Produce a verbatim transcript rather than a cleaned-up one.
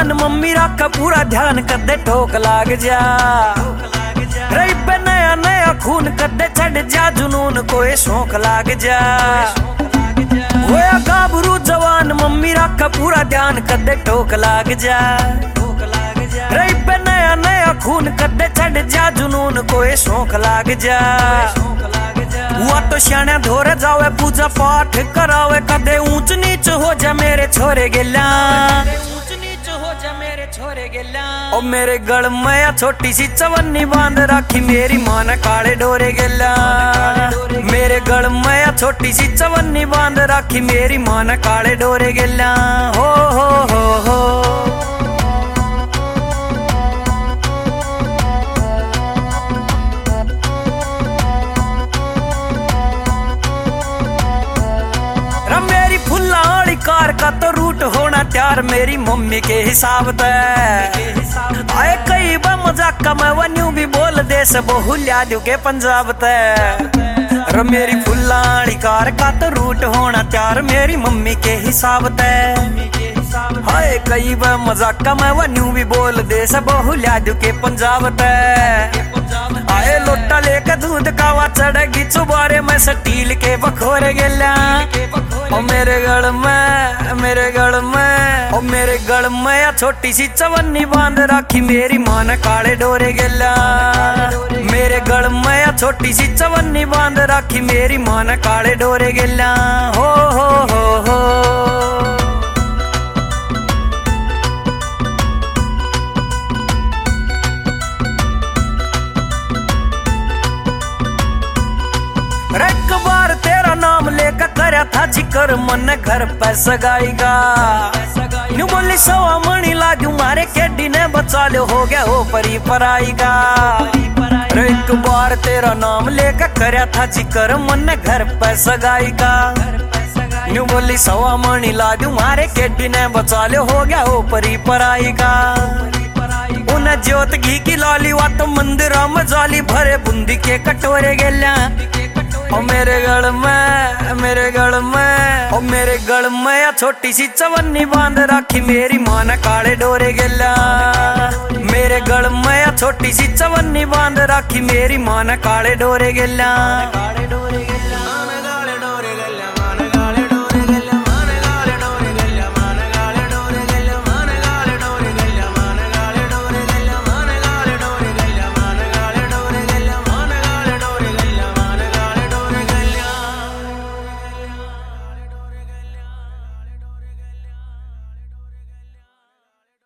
जवान मम्मी रखा पूरा ध्यान कदे ठोक लाग जा रही पे नया नया खून कदे छड़ जा जुनून कोई शौक लाग जा होया गाभरू जवान मम्मी रखा पूरा ध्यान कदे ठोक लाग जा रही पे नया नया खून कदे छड़ जा जुनून कोई शौक लाग जा हुआ तो श्याणा धोरे जावे पूजा पाठ करावे कदे ऊंच नीच हो जा मेरे छोरे गेला ऊंच नीच हो जा मेरे छोरे गेला ओ मेरे गल में छोटी सी चवन्नी बांध रखी मेरी मां ने काले डोरे गेला मेरे गल में छोटी सी चवन्नी बांध रखी मेरी मां ने काले डोरे गेला हो हो हो हो कार का तो रूट होना त्यार मेरी मम्मी के हिसाब ते आए कई बार मजाक का मैं वन्यू भी बोल दे से बहु लिया दू के पंजाब ते रे मेरी फुल्लाड़ी कार का तो रूट होना त्यार मेरी मम्मी के हिसाब ते हाय कई बार मजाक का मैं वन्यू भी बोल दे से बहु लिया दू के पंजाब ते आए लोटा लेके दूध कावा चढ़ेगी चुबारे में स्टील के बखोरे गेला ओ मेरे गल में मेरे गल में ओ मेरे गल में या छोटी सी चवन्नी बांध रखी मेरी मां ने काले डोरे गेला मेरे गल में या छोटी सी चवन्नी बांध रखी मेरी मां ने काले डोरे गेला हो हो हो हो एक बार तेरा नाम लेकर करया था जिक्र मन घर पे सगाईगा न्यू बोली सवा मणि लाजू मारे केडी ने बचा लो हो गया हो परी पराईगा एक बार तेरा नाम लेकर करया था जिक्र मन घर पे सगाईगा न्यू बोली सवा मणि लाजू मारे केडी ने बचा लो हो गया हो परी पराईगा उन्हें ज्योत घी की लाली वा तो मंदिरा में जाली भरे बूंदी के कटोरे गेल्या ओ मेरे गल में मेरे गल में ओ मेरे गल में या छोटी सी चवन्नी बांध रखी मेरी मां ने काले डोरे गेला मेरे गल में या छोटी सी चवन्नी बांध रखी मेरी मां ने काले डोरे गेला काले डोरे गेला